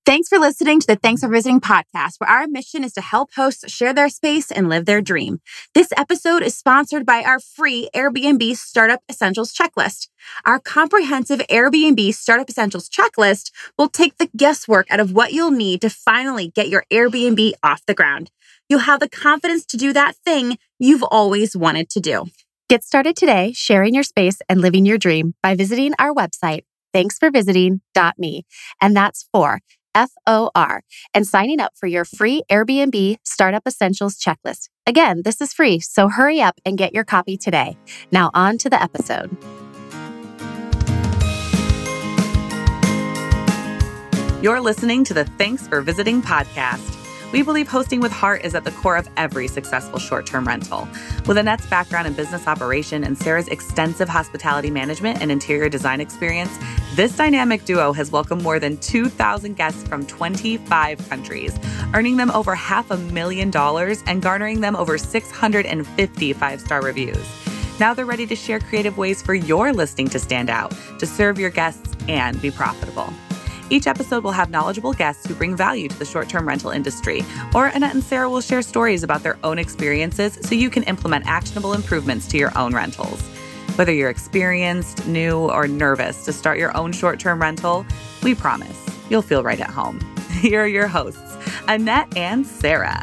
Thanks for listening to the Thanks for Visiting podcast, where our mission is to help hosts share their space and live their dream. This episode is sponsored by our free Airbnb Startup Essentials Checklist. Our comprehensive Airbnb Startup Essentials Checklist will take the guesswork out of what you'll need to finally get your Airbnb off the ground. You'll have the confidence to do that thing you've always wanted to do. Get started today sharing your space and living your dream by visiting our website, thanksforvisiting.me. And that's for FOR, and signing up for your free Airbnb Startup Essentials Checklist. Again, this is free, so hurry up and get your copy today. Now on to the episode. You're listening to the Thanks for Visiting podcast. We believe hosting with heart is at the core of every successful short-term rental. With Annette's background in business operation and Sarah's extensive hospitality management and interior design experience, this dynamic duo has welcomed more than 2,000 guests from 25 countries, earning them over $500,000 and garnering them over 650 five-star reviews. Now they're ready to share creative ways for your listing to stand out, to serve your guests, and be profitable. Each episode will have knowledgeable guests who bring value to the short-term rental industry, or Annette and Sarah will share stories about their own experiences so you can implement actionable improvements to your own rentals. Whether you're experienced, new, or nervous to start your own short-term rental, we promise you'll feel right at home. Here are your hosts, Annette and Sarah.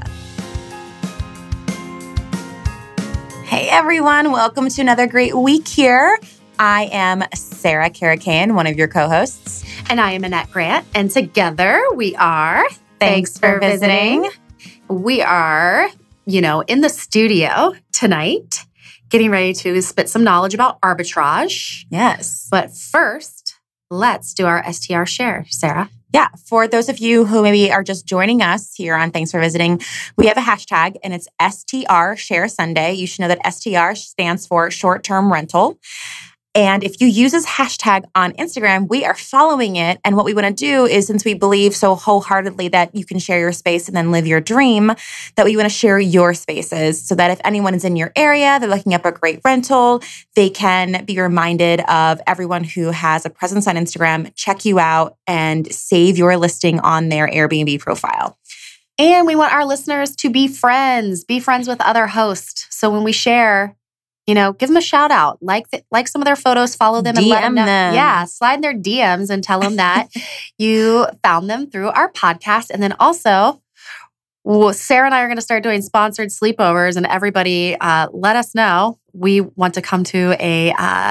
Hey everyone, welcome to another great week here. I am Sarah Karakayan, one of your co-hosts. And I am Annette Grant, and together we are Thanks for Visiting. We are, in the studio tonight, getting ready to spit some knowledge about arbitrage. Yes. But first, let's do our STR share, Sarah. Yeah, for those of you who maybe are just joining us here on Thanks for Visiting, we have a hashtag and it's STR Share Sunday. You should know that STR stands for short-term rental. And if you use this hashtag on Instagram, we are following it. And what we want to do is, since we believe so wholeheartedly that you can share your space and then live your dream, that we want to share your spaces so that if anyone is in your area, they're looking up a great rental, they can be reminded of everyone who has a presence on Instagram, check you out and save your listing on their Airbnb profile. And we want our listeners to be friends with other hosts. So when we share, give them a shout out, like some of their photos, follow them and let them know. Yeah, slide in their DMs and tell them that you found them through our podcast. And then also, Sarah and I are going to start doing sponsored sleepovers, and everybody let us know. We want to come to a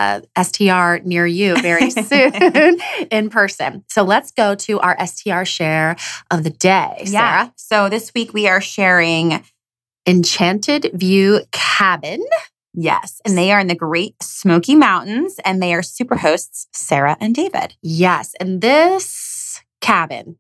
STR near you very soon in person. So let's go to our STR share of the day, Sarah. Yeah. So this week we are sharing Enchanted View Cabin. Yes. And they are in the Great Smoky Mountains, and they are super hosts, Sarah and David. Yes. And this cabin,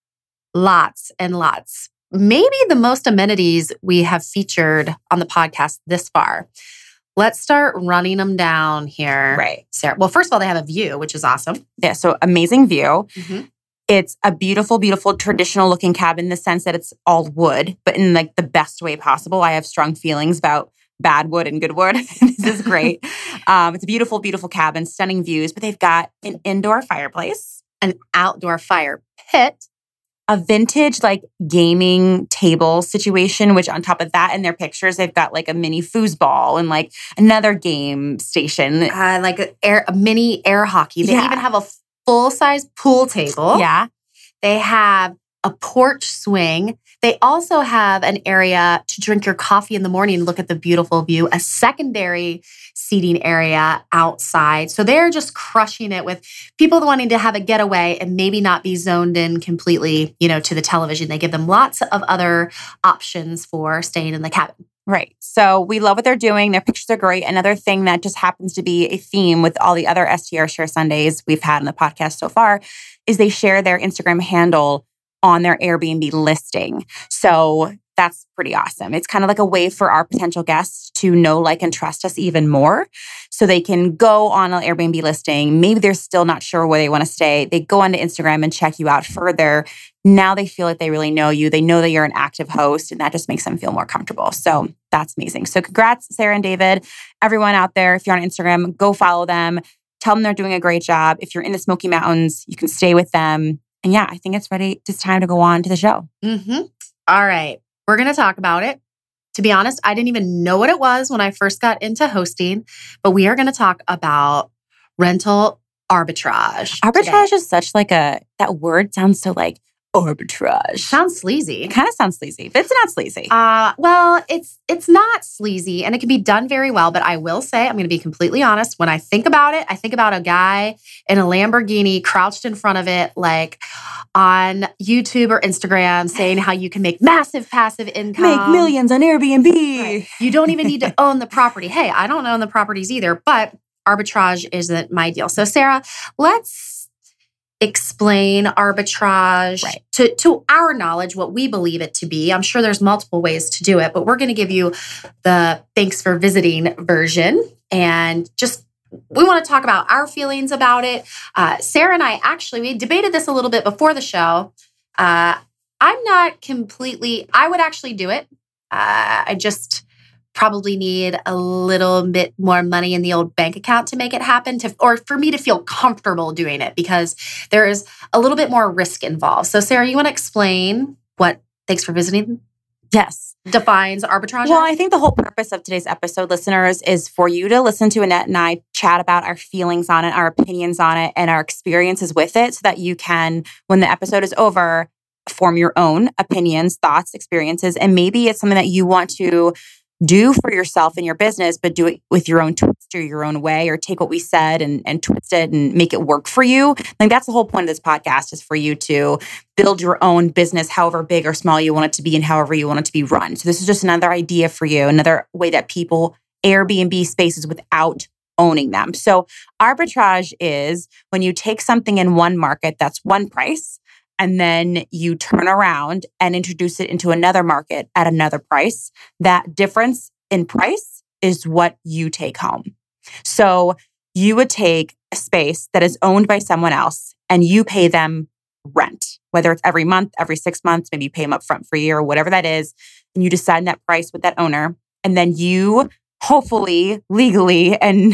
lots and lots. Maybe the most amenities we have featured on the podcast this far. Let's start running them down here. Right. Sarah. Well, first of all, they have a view, which is awesome. Yeah. So amazing view. Mm-hmm. It's a beautiful, beautiful traditional looking cabin in the sense that it's all wood, but in like the best way possible. I have strong feelings about bad wood and good wood. This is great. It's a beautiful, beautiful cabin, stunning views, but they've got an indoor fireplace, an outdoor fire pit, a vintage like gaming table situation, which on top of that in their pictures, they've got like a mini foosball and like another game station. Like a mini air hockey. They even have a full-size pool table. Yeah. They have a porch swing. They also have an area to drink your coffee in the morning and look at the beautiful view, a secondary seating area outside. So they're just crushing it with people wanting to have a getaway and maybe not be zoned in completely, to the television. They give them lots of other options for staying in the cabin. Right. So we love what they're doing. Their pictures are great. Another thing that just happens to be a theme with all the other STR Share Sundays we've had on the podcast so far is they share their Instagram handle on their Airbnb listing. So that's pretty awesome. It's kind of like a way for our potential guests to know, like, and trust us even more. So they can go on an Airbnb listing. Maybe they're still not sure where they want to stay. They go onto Instagram and check you out further. Now they feel like they really know you. They know that you're an active host, and that just makes them feel more comfortable. So that's amazing. So congrats, Sarah and David. Everyone out there, if you're on Instagram, go follow them. Tell them they're doing a great job. If you're in the Smoky Mountains, you can stay with them. And yeah, I think it's time to go on to the show. Mm-hmm. All right. We're going to talk about it. To be honest, I didn't even know what it was when I first got into hosting, but we are going to talk about rental arbitrage. Arbitrage today. is such like that word sounds so like arbitrage. Sounds sleazy. It kind of sounds sleazy, but it's not sleazy. Well, it's not sleazy and it can be done very well, but I will say, I'm going to be completely honest. When I think about it, I think about a guy in a Lamborghini crouched in front of it, like on YouTube or Instagram saying how you can make massive passive income. Make millions on Airbnb. Right. You don't even need to own the property. Hey, I don't own the properties either, but arbitrage isn't my deal. So Sarah, let's explain arbitrage to our knowledge, what we believe it to be. I'm sure there's multiple ways to do it, but we're going to give you the thanks for visiting version. And we want to talk about our feelings about it. Sarah and I we debated this a little bit before the show. I would actually do it. I just probably need a little bit more money in the old bank account to make it happen, or for me to feel comfortable doing it, because there is a little bit more risk involved. So Sarah, you want to explain what thanks for visiting? Yes. Defines arbitrage? Well, I think the whole purpose of today's episode, listeners, is for you to listen to Annette and I chat about our feelings on it, our opinions on it, and our experiences with it, so that you can, when the episode is over, form your own opinions, thoughts, experiences, and maybe it's something that you want to do for yourself in your business, but do it with your own twist or your own way, or take what we said and twist it and make it work for you. Like that's the whole point of this podcast, is for you to build your own business, however big or small you want it to be and however you want it to be run. So this is just another idea for you, another way that people Airbnb spaces without owning them. So arbitrage is when you take something in one market that's one price, and then you turn around and introduce it into another market at another price. That difference in price is what you take home. So you would take a space that is owned by someone else and you pay them rent, whether it's every month, every 6 months, maybe you pay them up front for a year or whatever that is. And you decide that price with that owner. And then you hopefully legally and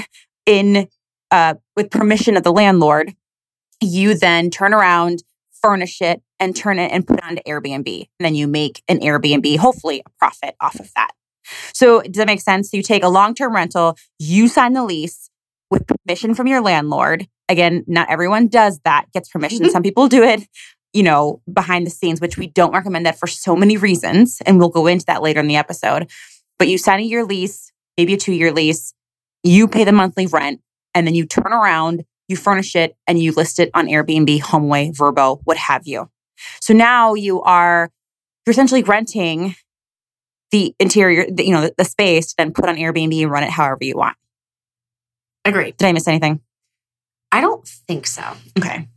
with permission of the landlord, you then turn around, furnish it, and turn it and put it onto Airbnb. And then you make an Airbnb, hopefully a profit off of that. So does that make sense? So you take a long-term rental, you sign the lease with permission from your landlord. Again, not everyone does that, gets permission. Mm-hmm. Some people do it, behind the scenes, which we don't recommend that for so many reasons. And we'll go into that later in the episode. But you sign a year lease, maybe a 2-year lease, you pay the monthly rent, and then you turn around, you furnish it, and you list it on Airbnb, HomeAway, Vrbo, what have you. So now you're essentially renting the interior, the space, to then put on Airbnb and run it however you want. Agreed. Did I miss anything? I don't think so. Okay.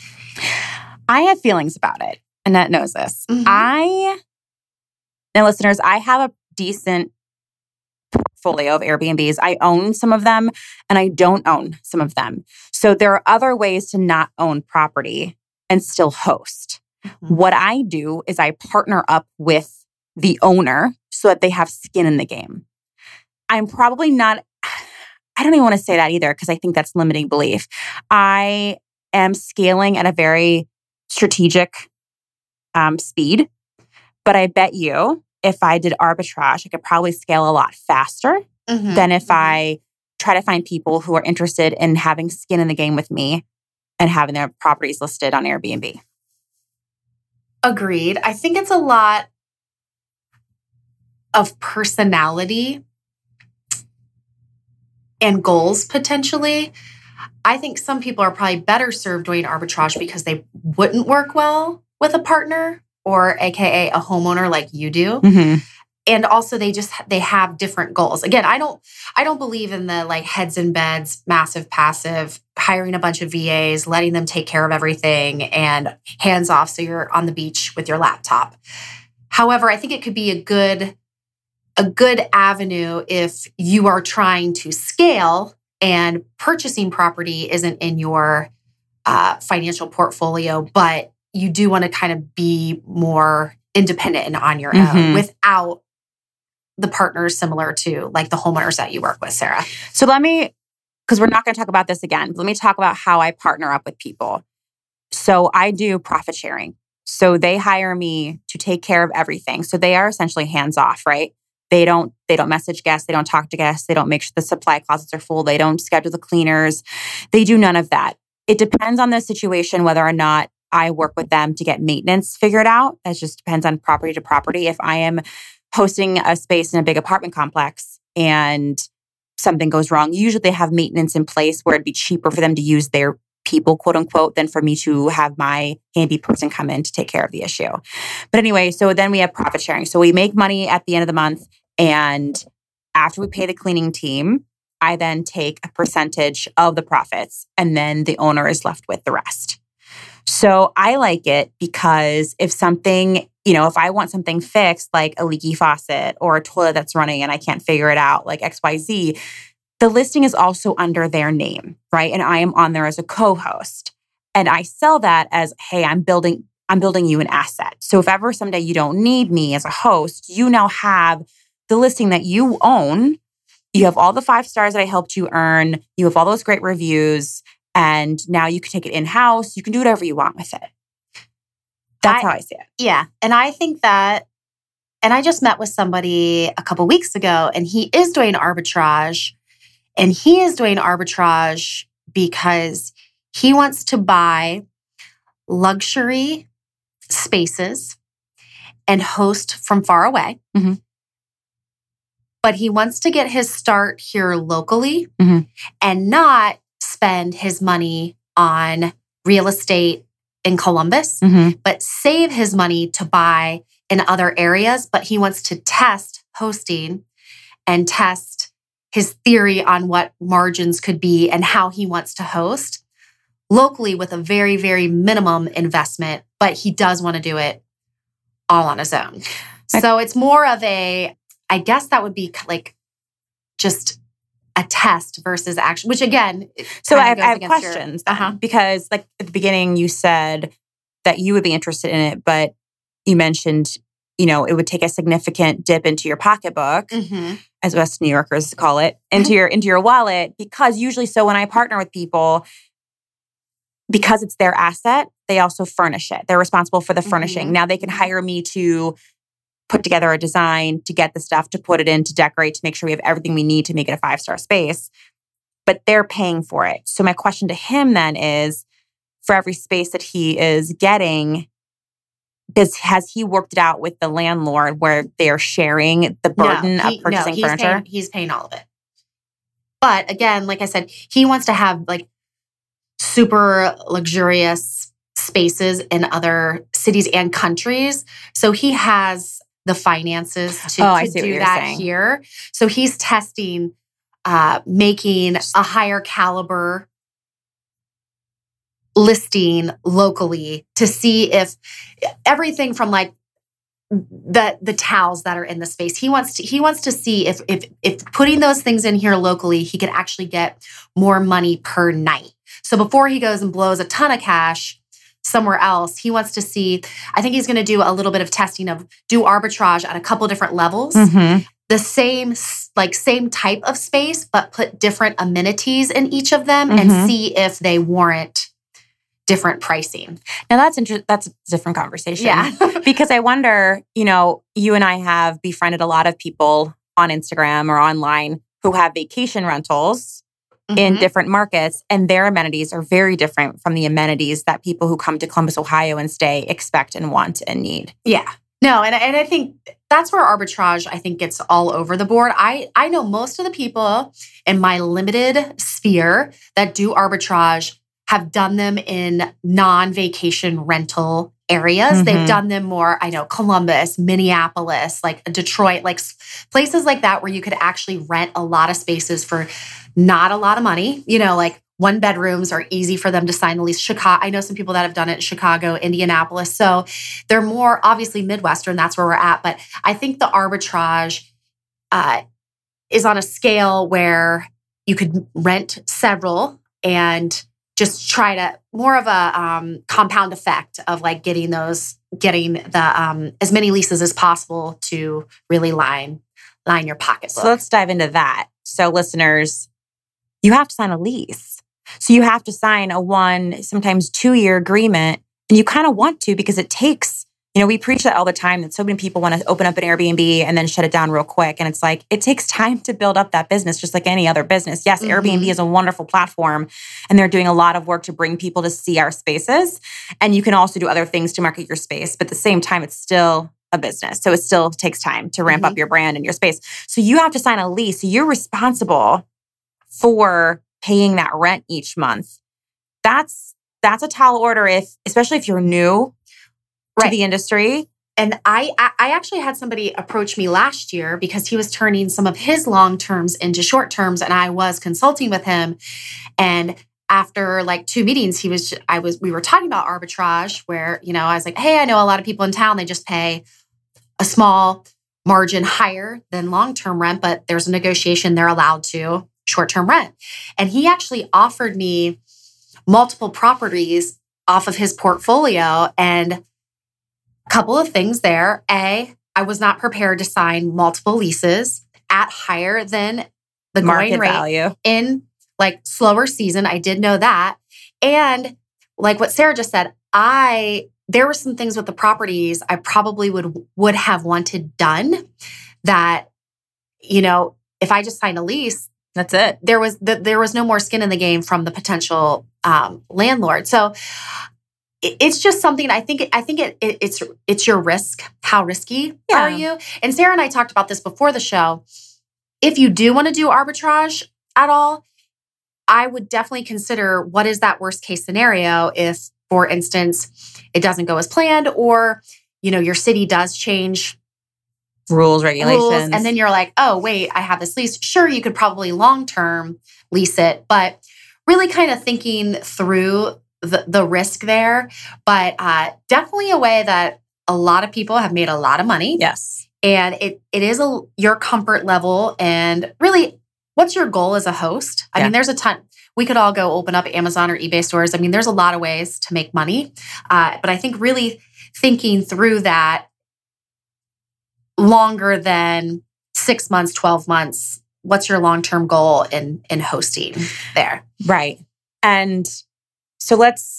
I have feelings about it. Annette knows this. Mm-hmm. Now listeners, I have a decent portfolio of Airbnbs. I own some of them and I don't own some of them. So there are other ways to not own property and still host. Mm-hmm. What I do is I partner up with the owner so that they have skin in the game. I'm probably not, I don't even want to say that either, because I think that's limiting belief. I am scaling at a very strategic speed, but I bet you if I did arbitrage, I could probably scale a lot faster than if I try to find people who are interested in having skin in the game with me and having their properties listed on Airbnb. Agreed. I think it's a lot of personality and goals potentially. I think some people are probably better served doing arbitrage because they wouldn't work well with a partner or AKA a homeowner like you do. Mm-hmm. And also they have different goals. Again, I don't believe in the like heads in beds, massive passive, hiring a bunch of VAs, letting them take care of everything and hands off so you're on the beach with your laptop. However, I think it could be a good avenue if you are trying to scale and purchasing property isn't in your financial portfolio, but you do want to kind of be more independent and on your own without the partners similar to like the homeowners that you work with, Sarah. So because we're not going to talk about this again, but let me talk about how I partner up with people. So I do profit sharing. So they hire me to take care of everything. So they are essentially hands off, right? They don't message guests. They don't talk to guests. They don't make sure the supply closets are full. They don't schedule the cleaners. They do none of that. It depends on the situation, whether or not I work with them to get maintenance figured out. That just depends on property to property. If I am hosting a space in a big apartment complex and something goes wrong, usually they have maintenance in place where it'd be cheaper for them to use their people, quote unquote, than for me to have my handy person come in to take care of the issue. But anyway, so then we have profit sharing. So we make money at the end of the month. And after we pay the cleaning team, I then take a percentage of the profits and then the owner is left with the rest. So I like it because if something, if I want something fixed, like a leaky faucet or a toilet that's running and I can't figure it out, like XYZ, the listing is also under their name, right? And I am on there as a co-host. And I sell that as, hey, I'm building you an asset. So if ever someday you don't need me as a host, you now have the listing that you own. You have all the 5 stars that I helped you earn. You have all those great reviews. And now you can take it in-house. You can do whatever you want with it. That's how I see it. Yeah. And I think that, and I just met with somebody a couple weeks ago, and he is doing arbitrage. And he is doing arbitrage because he wants to buy luxury spaces and host from far away. Mm-hmm. But he wants to get his start here locally mm-hmm. and not spend his money on real estate in Columbus, mm-hmm. but save his money to buy in other areas. But he wants to test hosting and test his theory on what margins could be and how he wants to host locally with a very, very minimum investment, but he does want to do it all on his own. So it's more of I guess that would be like just a test versus action, which again, so I have questions because like at the beginning you said that you would be interested in it, but you mentioned, it would take a significant dip into your pocketbook, mm-hmm. as us New Yorkers call it, into your wallet, because usually, so when I partner with people, because it's their asset, they also furnish it. They're responsible for the furnishing. Mm-hmm. Now they can hire me to put together a design, to get the stuff, to put it in, to decorate, to make sure we have everything we need to make it a 5-star space, but they're paying for it. So my question to him then is, for every space that he is getting, has he worked it out with the landlord where they are sharing the burden of purchasing furniture? He's paying all of it. But again, like I said, he wants to have like super luxurious spaces in other cities and countries. So he has the finances to do that here. So he's testing making a higher caliber listing locally to see if everything from like the towels that are in the space. He wants to see if putting those things in here locally, he could actually get more money per night. So before he goes and blows a ton of cash somewhere else, he wants to see, I think he's going to do a little bit of testing do arbitrage at a couple different levels. Mm-hmm. The same type of space, but put different amenities in each of them and see if they warrant different pricing. Now that's interesting. That's a different conversation. Yeah. Because I wonder, you and I have befriended a lot of people on Instagram or online who have vacation rentals in different markets, and their amenities are very different from the amenities that people who come to Columbus, Ohio and stay expect and want and need. Yeah. No, and I think that's where arbitrage, I think, gets all over the board. I know most of the people in my limited sphere that do arbitrage have done them in non-vacation rental areas. Mm-hmm. They've done them more, I know, Columbus, Minneapolis, like Detroit, like places like that where you could actually rent a lot of spaces for not a lot of money. Like 1-bedrooms are easy for them to sign the lease. Chicago, I know some people that have done it in Chicago, Indianapolis. So they're more obviously Midwestern. That's where we're at. But I think the arbitrage is on a scale where you could rent several and just try to more of a compound effect of like getting the as many leases as possible to really line your pocketbook. So let's dive into that. So listeners, you have to sign a lease. So you have to sign a 1, sometimes 2-year agreement. And you kind of want to because it takes, we preach that all the time that so many people want to open up an Airbnb and then shut it down real quick. And it's like, it takes time to build up that business, just like any other business. Yes, Airbnb is a wonderful platform and they're doing a lot of work to bring people to see our spaces. And you can also do other things to market your space. But at the same time, it's still a business. So it still takes time to ramp up your brand and your space. So you have to sign a lease. So you're responsible for paying that rent each month. That's a tall order, especially if you're new to the industry. And I actually had somebody approach me last year because he was turning some of his long terms into short terms, and I was consulting with him. And after like 2 meetings, we were talking about arbitrage, where I was like, hey, I know a lot of people in town, they just pay a small margin higher than long term rent, but there's a negotiation, they're allowed to short term rent. And he actually offered me multiple properties off of his portfolio, and a couple of things there. I was not prepared to sign multiple leases at higher than the market going rate value in like slower season. I did know that. And like what Sarah just said, there were some things with the properties I probably would have wanted done that, if I just signed a lease, that's it. There was no more skin in the game from the potential landlord. So it's just something I think it's your risk. How risky are you? And Sarah and I talked about this before the show. If you do want to do arbitrage at all, I would definitely consider what is that worst case scenario if, for instance, it doesn't go as planned, or your city does change rules, regulations. And then you're like, oh, wait, I have this lease. Sure, you could probably long-term lease it, but really kind of thinking through the risk there. But definitely a way that a lot of people have made a lot of money. Yes. And it is your comfort level. And really, what's your goal as a host? I mean, there's a ton. We could all go open up Amazon or eBay stores. I mean, there's a lot of ways to make money. But I think really thinking through that longer than 6 months, 12 months, what's your long-term goal in hosting there? Right. And so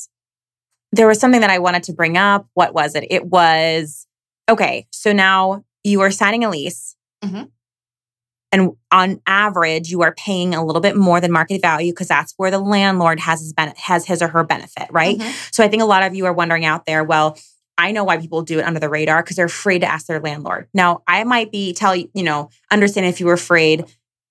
there was something that I wanted to bring up. What was it? It was, okay, so now you are signing a lease. Mm-hmm. And on average, you are paying a little bit more than market value because that's where the landlord has his or her benefit, right? Mm-hmm. So I think a lot of you are wondering out there, well, I know why people do it under the radar because they're afraid to ask their landlord. Now, I might be understand if you were afraid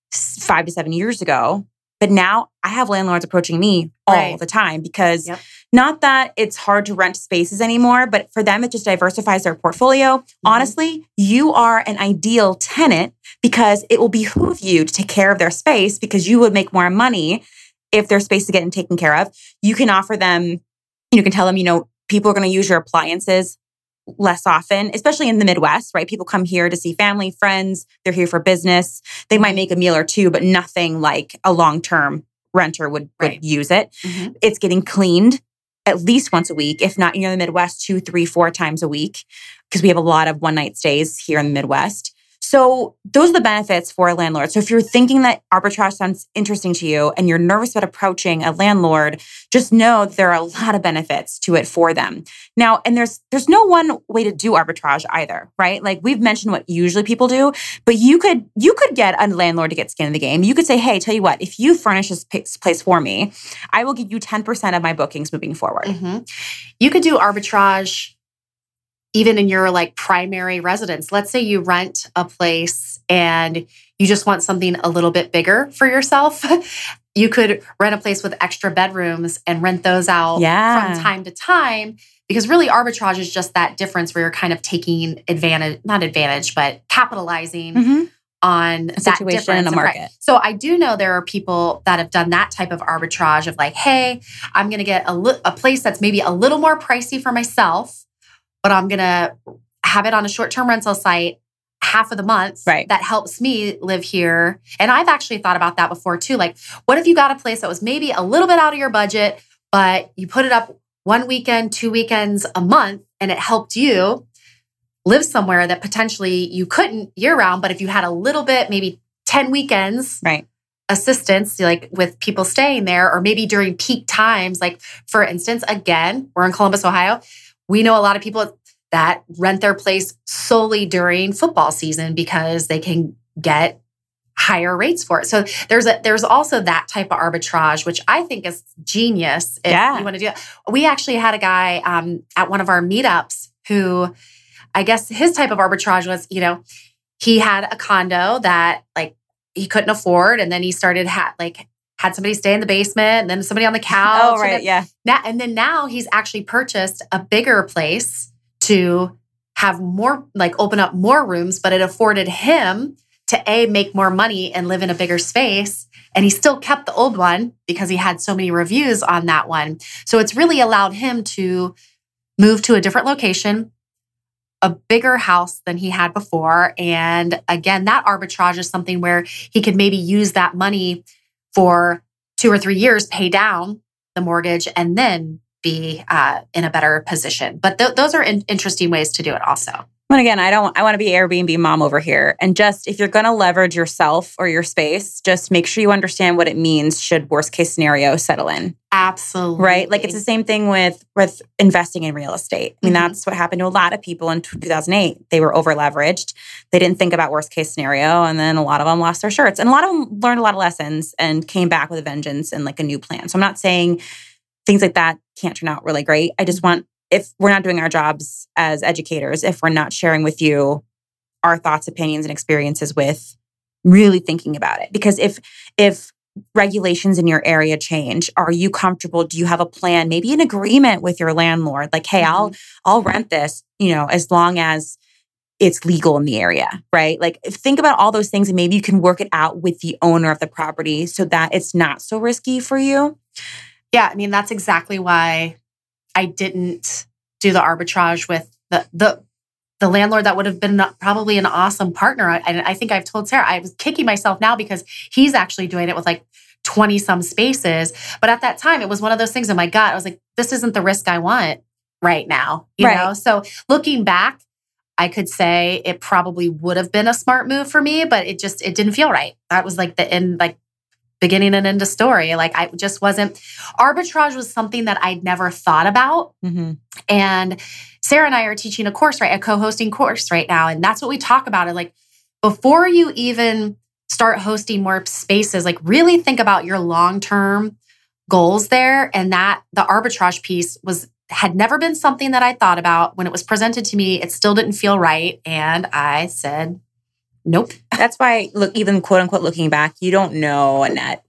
5 to 7 years ago, but now I have landlords approaching me all the time because not that it's hard to rent spaces anymore, but for them, it just diversifies their portfolio. Mm-hmm. Honestly, you are an ideal tenant because it will behoove you to take care of their space because you would make more money if their space is getting taken care of. You can offer them, you can tell them, people are going to use your appliances less often, especially in the Midwest, right? People come here to see family, friends. They're here for business. They might make a meal or two, but nothing like a long-term renter would use it. Mm-hmm. It's getting cleaned at least once a week, if not, in the Midwest, 2, 3, 4 times a week, because we have a lot of one-night stays here in the Midwest. So those are the benefits for a landlord. So if you're thinking that arbitrage sounds interesting to you and you're nervous about approaching a landlord, just know that there are a lot of benefits to it for them. Now, and there's no one way to do arbitrage either, right? Like we've mentioned what usually people do, but you could get a landlord to get skin in the game. You could say, hey, tell you what, if you furnish this place for me, I will give you 10% of my bookings moving forward. Mm-hmm. You could do arbitrage even in your primary residence. Let's say you rent a place and you just want something a little bit bigger for yourself. You could rent a place with extra bedrooms and rent those out from time to time, because really arbitrage is just that difference where you're kind of taking but capitalizing on a situation in a market. Right. So I do know there are people that have done that type of arbitrage of hey, I'm going to get a place that's maybe a little more pricey for myself, but I'm going to have it on a short-term rental site half of the month. Right. That helps me live here. And I've actually thought about that before too. What if you got a place that was maybe a little bit out of your budget, but you put it up 1 weekend, 2 weekends a month, and it helped you live somewhere that potentially you couldn't year-round, but if you had a little bit, maybe 10 weekends assistance, like with people staying there, or maybe during peak times. Like, for instance, again, we're in Columbus, Ohio. We know a lot of people that rent their place solely during football season because they can get higher rates for it. So there's also that type of arbitrage, which I think is genius if you want to do it. We actually had a guy at one of our meetups who, I guess his type of arbitrage was, he had a condo that like he couldn't afford, and then he started had somebody stay in the basement, and then somebody on the couch. Oh, right, Now he's actually purchased a bigger place to have more, like open up more rooms, but it afforded him to make more money and live in a bigger space. And he still kept the old one because he had so many reviews on that one. So it's really allowed him to move to a different location, a bigger house than he had before. And again, that arbitrage is something where he could maybe use that money for 2 or 3 years, pay down the mortgage, and then be in a better position. But those are interesting ways to do it also. And again, I want to be Airbnb mom over here. And just if you're going to leverage yourself or your space, just make sure you understand what it means should worst case scenario settle in. Absolutely. Right? Like it's the same thing with investing in real estate. I mean, that's what happened to a lot of people in 2008. They were over leveraged. They didn't think about worst case scenario. And then a lot of them lost their shirts. And a lot of them learned a lot of lessons and came back with a vengeance and like a new plan. So I'm not saying things like that can't turn out really great. I just want, if we're not doing our jobs as educators, if we're not sharing with you our thoughts, opinions, and experiences with really thinking about it. Because if regulations in your area change, are you comfortable? Do you have a plan? Maybe an agreement with your landlord? Like, hey, I'll rent this, as long as it's legal in the area, right? Like think about all those things and maybe you can work it out with the owner of the property so that it's not so risky for you. Yeah, I mean, that's exactly why I didn't do the arbitrage with the landlord that would have been probably an awesome partner. I think I've told Sarah, I was kicking myself now because he's actually doing it with like 20 some spaces. But at that time, it was one of those things in my gut. I was like, this isn't the risk I want right now, you know? So looking back, I could say it probably would have been a smart move for me, but it didn't feel right. That was like the end, like beginning and end of story. Like I just wasn't, arbitrage was something that I'd never thought about. Mm-hmm. And Sarah and I are teaching a course, right? A co-hosting course right now. And that's what we talk about. It like before you even start hosting more spaces, like really think about your long-term goals there. And that the arbitrage piece had never been something that I thought about. When it was presented to me, it still didn't feel right. And I said, nope. That's why, look, even quote unquote, looking back, you don't know, Annette,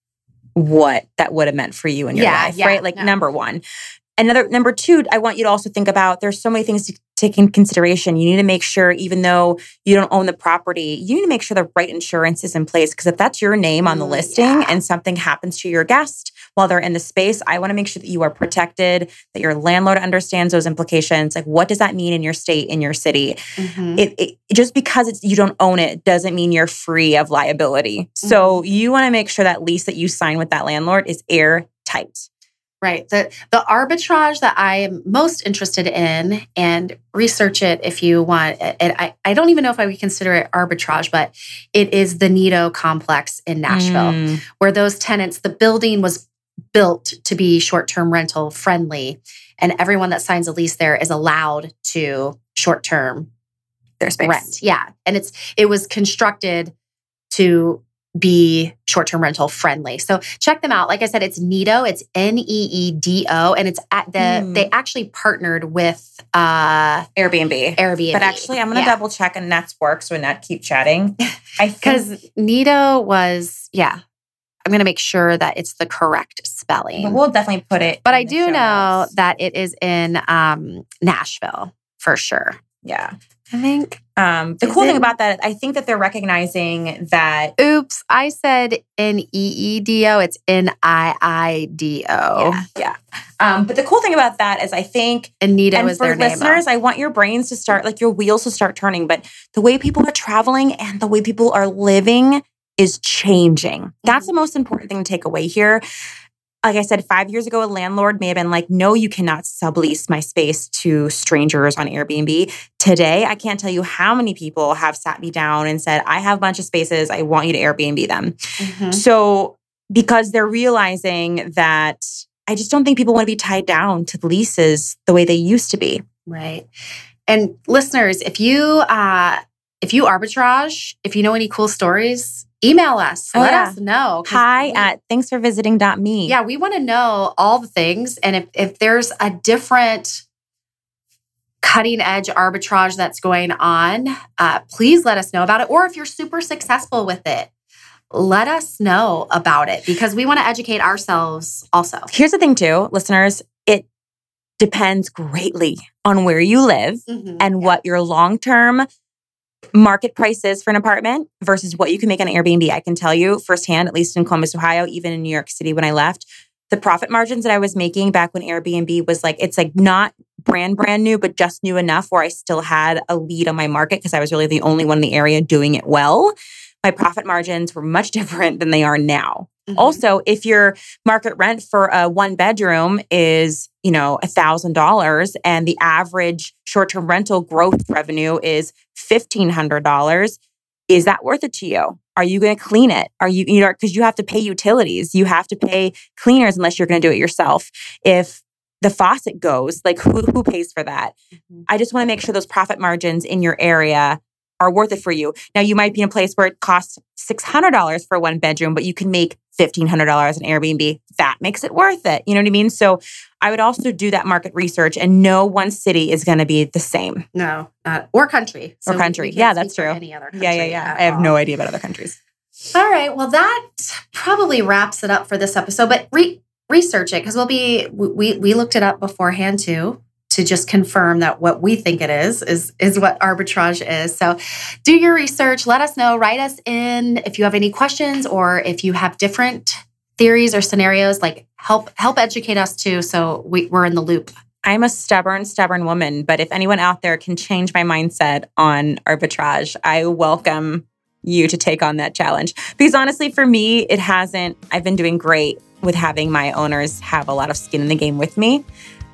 what that would have meant for you in your life, right? Like number one. Number two, I want you to also think about, there's so many things to take in consideration. You need to make sure, even though you don't own the property, you need to make sure the right insurance is in place. Because if that's your name on the listing and something happens to your guest while they're in the space, I want to make sure that you are protected, that your landlord understands those implications. Like, what does that mean in your state, in your city? Mm-hmm. It just because you don't own it doesn't mean you're free of liability. Mm-hmm. So you want to make sure that lease that you sign with that landlord is airtight. Right. The arbitrage that I am most interested in, and research it if you want. I don't even know if I would consider it arbitrage, but it is the Nido complex in Nashville, where those tenants, the building was built to be short-term rental friendly, and everyone that signs a lease there is allowed to short-term their space rent. Yeah. And it was constructed to be short-term rental friendly. So check them out. Like I said, it's Nido. It's Needo, and it's at they actually partnered with Airbnb. Airbnb. But actually, I'm going to double check Annette's work so Annette keep chatting. Because Nido was, I'm going to make sure that it's the correct spelling. But we'll definitely put it. But I do know that it is in Nashville for sure. Yeah. I think. The cool thing about that, I think that they're recognizing that. Oops, I said Needo. It's Niido. Yeah. But the cool thing about that is I think. Nido is their name. For listeners, I want your brains to start, like your wheels to start turning. But the way people are traveling and the way people are living is changing. That's the most important thing to take away here. like I said, 5 years ago, a landlord may have been like, no, you cannot sublease my space to strangers on Airbnb. Today, I can't tell you how many people have sat me down and said, I have a bunch of spaces. I want you to Airbnb them. Mm-hmm. So because they're realizing that I just don't think people want to be tied down to leases the way they used to be. Right. And listeners, if you arbitrage, if you know any cool stories, email us. Let us know. hi@thanksforvisiting.me. Yeah, we want to know all the things. And if there's a different cutting edge arbitrage that's going on, please let us know about it. Or if you're super successful with it, let us know about it because we want to educate ourselves also. Here's the thing too, listeners, it depends greatly on where you live and what your long-term market price is for an apartment versus what you can make on Airbnb. I can tell you firsthand, at least in Columbus, Ohio, even in New York City when I left, the profit margins that I was making back when Airbnb was like, it's like not brand new, but just new enough where I still had a lead on my market because I was really the only one in the area doing it well. My profit margins were much different than they are now. Mm-hmm. Also, if your market rent for a 1-bedroom is, $1,000 and the average short-term rental growth revenue is $1,500, is that worth it to you? Are you going to clean it? Are you, because you have to pay utilities, you have to pay cleaners unless you're going to do it yourself. If the faucet goes, like who pays for that? Mm-hmm. I just want to make sure those profit margins in your area are worth it for you. Now, you might be in a place where it costs $600 for 1-bedroom, but you can make $1,500 on Airbnb. That makes it worth it. You know what I mean? So I would also do that market research, and no one city is going to be the same. No, or country. So or country. Yeah, that's true. Any other country yeah. I have no idea about other countries. All right. Well, that probably wraps it up for this episode, but research it because we looked it up beforehand too, to just confirm that what we think it is what arbitrage is. So do your research. Let us know. Write us in if you have any questions or if you have different theories or scenarios, like help educate us too so we're in the loop. I'm a stubborn woman, but if anyone out there can change my mindset on arbitrage, I welcome you to take on that challenge. Because honestly, for me, I've been doing great with having my owners have a lot of skin in the game with me.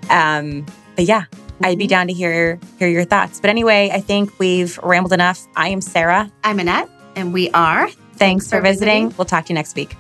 But yeah, I'd be down to hear your thoughts. But anyway, I think we've rambled enough. I am Sarah. I'm Annette. And we are Thanks for visiting. We'll talk to you next week.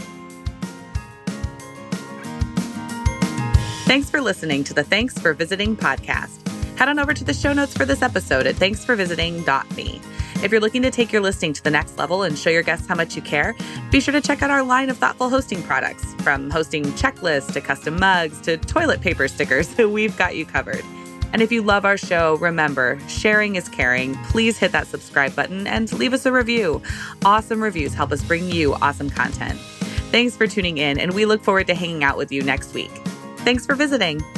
Thanks for listening to the Thanks for Visiting podcast. Head on over to the show notes for this episode at thanksforvisiting.me. If you're looking to take your listing to the next level and show your guests how much you care, be sure to check out our line of thoughtful hosting products. From hosting checklists to custom mugs to toilet paper stickers, we've got you covered. And if you love our show, remember, sharing is caring. Please hit that subscribe button and leave us a review. Awesome reviews help us bring you awesome content. Thanks for tuning in, and we look forward to hanging out with you next week. Thanks for visiting.